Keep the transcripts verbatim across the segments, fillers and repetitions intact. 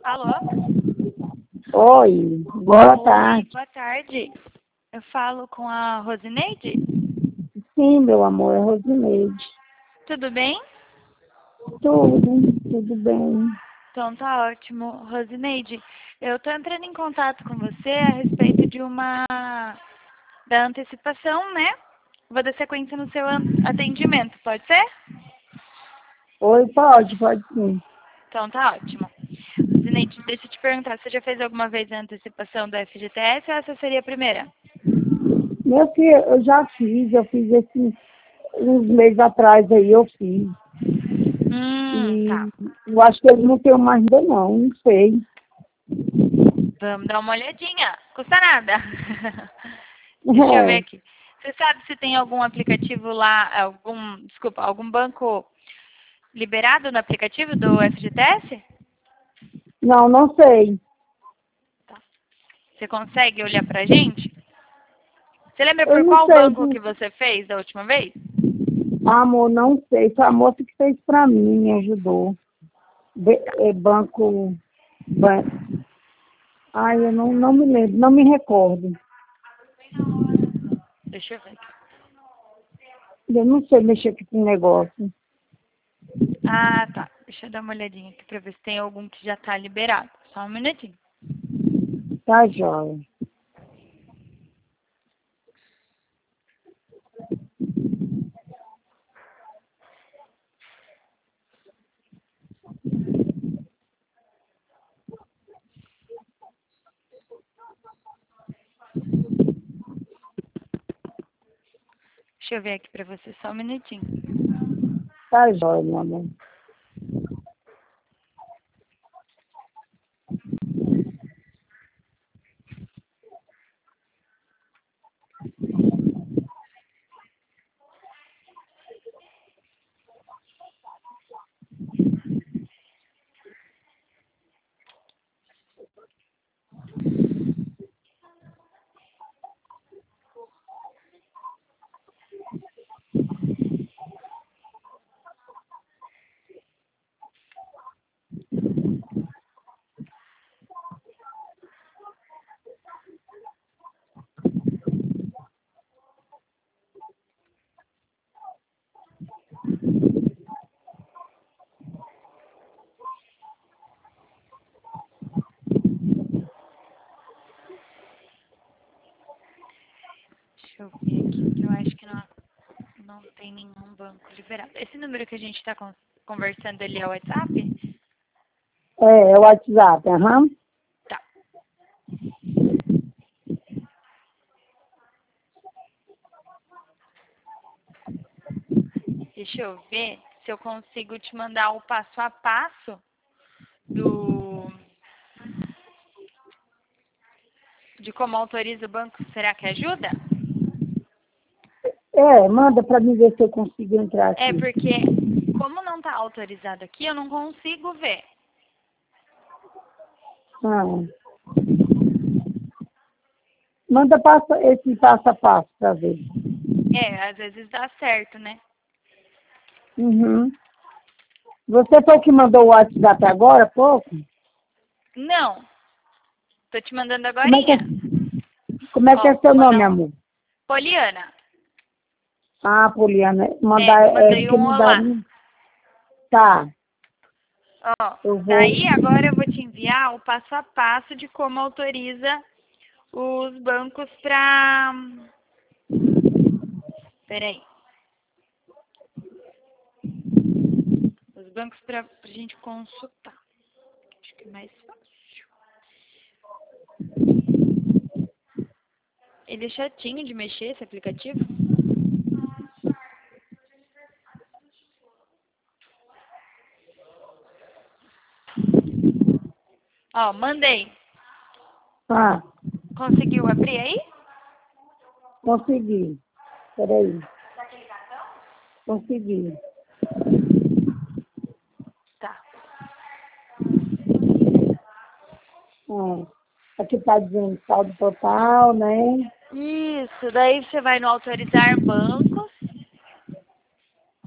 Alô? Oi, boa Oi, tarde. boa tarde. Eu falo com a Rosineide? Sim, meu amor, é Rosineide. Tudo bem? Tudo, tudo bem. Então tá ótimo. Rosineide, eu tô entrando em contato com você a respeito de uma da antecipação, né? Vou dar sequência no seu an- atendimento, pode ser? Oi, pode, pode sim. Então tá ótimo. Rosineide, deixa eu te perguntar, você já fez alguma vez a antecipação do F G T S ou essa seria a primeira? Meu filho, eu já fiz, eu fiz esse, uns meses atrás aí, eu fiz. Hum, tá. E eu acho que eles não têm mais ainda não, não sei. Vamos dar uma olhadinha. Custa nada. Deixa eu ver aqui. Você sabe se tem algum aplicativo lá, algum, desculpa, algum banco liberado no aplicativo do F G T S? Não, não sei. Você consegue olhar pra gente? Você lembra Eu por não qual sei. banco que você fez da última vez? Amor, não sei. Foi a moça que fez pra mim, me ajudou. Be- é banco... Ban... Ai, eu não, não me lembro, não me recordo. Deixa eu ver aqui. Eu não sei mexer com esse negócio. Ah, tá. Deixa eu dar uma olhadinha aqui pra ver se tem algum que já tá liberado. Só um minutinho. Tá, joia. Deixa eu ver aqui pra você, só um minutinho. Tá, joia, meu amor. Deixa eu ver aqui, que eu acho que não, não tem nenhum banco liberado. Esse número que a gente está conversando ali é o WhatsApp? É, é o WhatsApp, aham. Tá. Deixa eu ver se eu consigo te mandar o passo a passo do de como autoriza o banco. Será que ajuda? É, manda pra mim ver se eu consigo entrar É aqui. porque como não está autorizado aqui, eu não consigo ver. Ah. Manda passa, esse passo a passo pra ver. É, às vezes dá certo, né? Uhum. Você foi o que mandou o WhatsApp agora, há pouco? Não. Tô te mandando Como é que é, agorinha. como é, que Ó, é seu vou nome, mandar um amor? Poliana. Ah, Poliana, É, mandar, é mandei porque um olá. mandaram. Tá, Ó, eu vou. daí agora eu vou te enviar o passo a passo de como autoriza os bancos para... Peraí. Os bancos para a gente consultar. Acho que é mais fácil. Ele é chatinho de mexer, esse aplicativo. Ó, mandei. Ah, Conseguiu abrir aí? consegui. Peraí, consegui. Tá. Ah, aqui tá dizendo saldo total, né? Isso, daí você vai no autorizar bancos.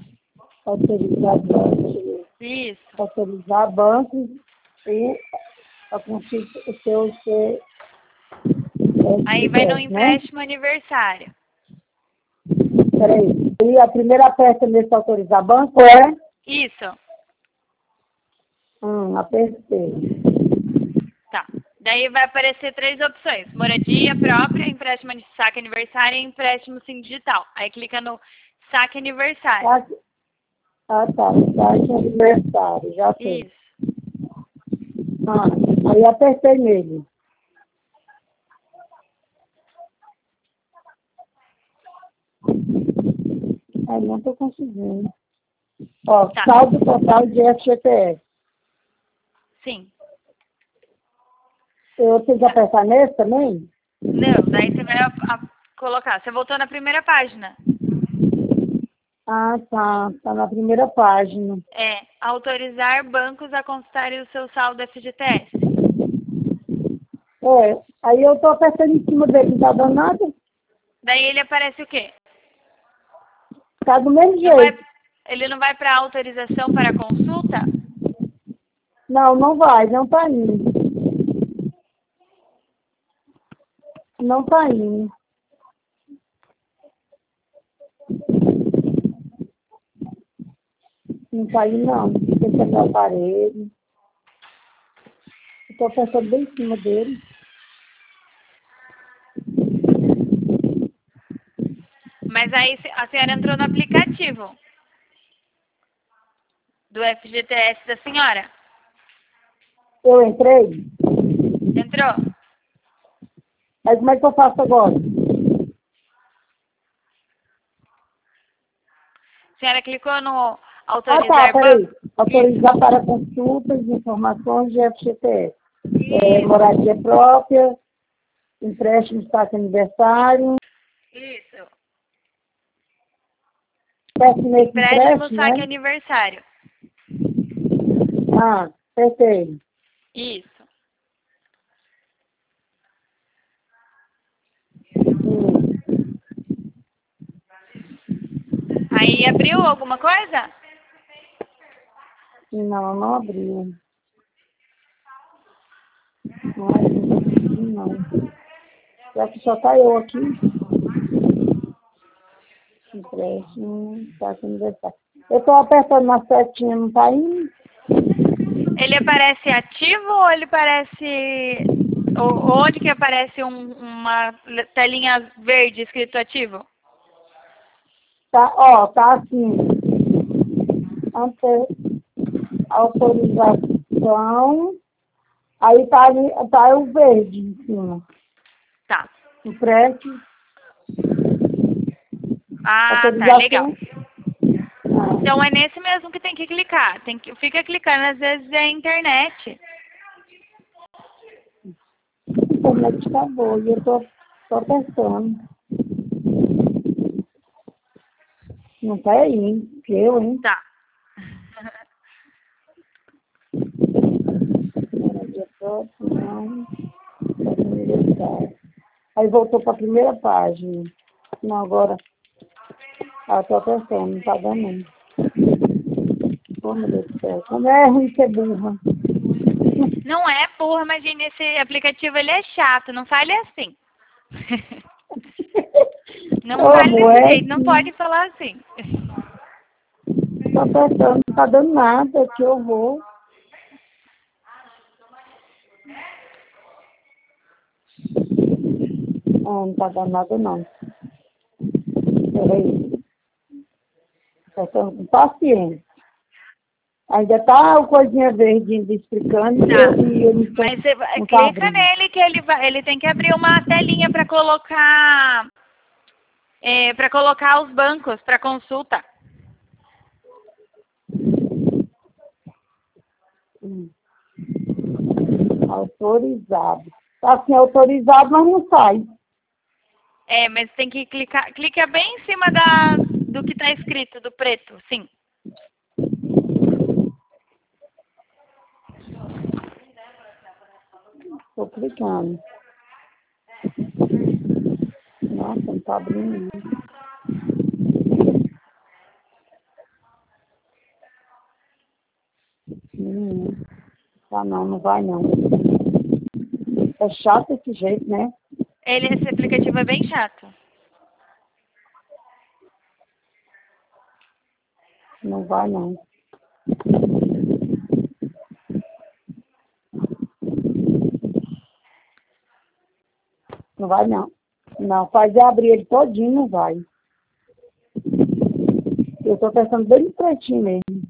Autorizar bancos. Isso. Autorizar bancos. E a consulta, o seu, seu Aí vai no né? empréstimo aniversário. Peraí. E a primeira peça nesse autorizar banco é? Isso. Hum, apertei. Tá. Daí vai aparecer três opções. Moradia própria, empréstimo de saque aniversário e empréstimo sim digital. Aí clica no saque aniversário. Saque- Ah, tá. Saque aniversário, já sei. Isso. Ah, aí apertei nele. Aí não tô conseguindo. Ó, Tá. saldo total de F G T S. Sim. Eu tenho que apertar nesse também? Não, daí você vai a, a, colocar. Você voltou na primeira página. Ah, tá. Tá na primeira página. É, autorizar bancos a consultarem o seu saldo F G T S. É, aí eu tô apertando em cima dele, não tá dando nada? Daí ele aparece o quê? Tá do mesmo Não vai, jeito. ele não vai para autorização para consulta? Não, não vai, não tá indo. Não tá indo. Não tá indo, não. Tem que apertar o aparelho. Eu tô apertando bem em cima dele. Mas aí a senhora entrou no aplicativo do F G T S da senhora. Eu entrei, Entrou? mas como é que eu faço agora? A senhora clicou no Ah, tá, autorizar peraí. banco? Autorizar para consultas de informações de F G T S. É, Isso, moradia própria, empréstimo de taxa aniversário, isso. peço nesse Empréstimo empréstimo, saque né? aniversário. Ah, apertei. Isso. Hum. Aí abriu alguma coisa? Não, não abriu. Ai, não consegui, não. Já que só tá eu aqui. Empréstimo, taxa aniversário. Eu tô apertando na setinha, não tá indo? Ele aparece ativo ou ele parece... ou- Onde que aparece um- uma telinha verde escrito ativo? Tá, ó, tá assim. Ante- Autorização. Aí tá ali, tá o verde em cima. Tá. Empréstimo, Ah, tá, legal. autorização. Ah, Então é nesse mesmo que tem que clicar. Tem que, fica clicando, às vezes é a internet. a internet acabou e eu tô, tô apertando. Não tá aí, hein? Eu, hein? Tá. Moradia própria, não. Taxa aniversário. Aí voltou pra primeira página. Não, agora. Ah, tô apertando, não tá dando não. Oh, meu Deus do céu. Como é ruim ser burra. Não é, porra, imagina, esse aplicativo ele é chato, não fale assim. Não Ô, fale amor, desse é jeito, não assim. pode falar assim. Tô apertando, não tá dando nada, que eu vou. Ah, não tá dando nada não. Peraí. Apertando com paciência. Ainda tá o coisinha verde ainda explicando e Tá. eu, e eu não, tô, Mas você vai- não tá clica abrindo. nele que ele vai, ele tem que abrir uma telinha para colocar é, para colocar os bancos para consulta. Hum. Autorizado. Tá assim, autorizado, mas não sai. É, mas tem que clicar, clica bem em cima da do que está escrito, do preto, sim. Tô clicando. Nossa, não tá abrindo. Hum. Tá não, não vai não. É chato desse jeito, né? Ele, esse aplicativo é bem chato. Não vai, não. Não vai, não. Não, faz abrir ele todinho, não vai. Eu tô pensando bem no pretinho mesmo.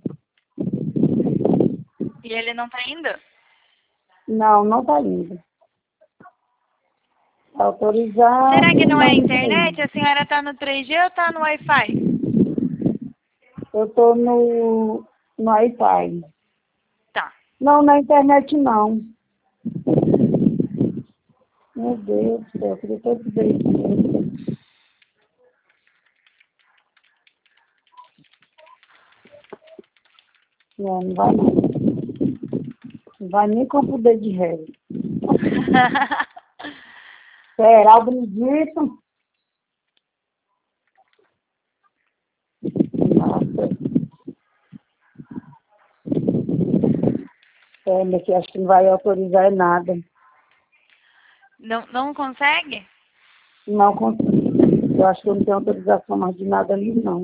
E ele não tá indo? Não, não tá indo. Autorizar. Será que não é a Não, internet? A senhora tá no três G ou tá no Wi-Fi? eu tô no, no Wi-Fi. Tá. Não, na internet não. Meu Deus do céu, eu queria tanto ver isso. Não, não vai não. Não vai nem com o poder de ré. Será o Benedito? Nossa. É, mas que acho que não vai autorizar nada. Não, não consegue? Não consigo. Eu acho que eu não tenho autorização mais de nada ali, não.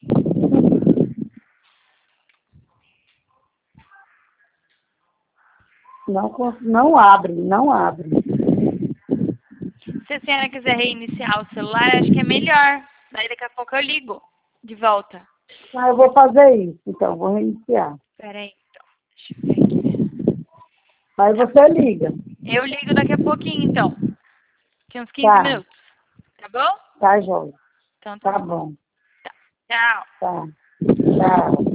Não, cons- não abre, não abre. Se a senhora quiser reiniciar o celular, acho que é melhor. Daí daqui a pouco eu ligo de volta. Ah, eu vou fazer isso, então, vou reiniciar. Peraí, então. Deixa eu ver aqui. Aí você liga. Eu ligo daqui a pouquinho, então. Daqui uns quinze Tá, minutos. Tá bom? tá, Joia. Então tá Tá bom. bom. Tá. Tchau. Tá. Tchau.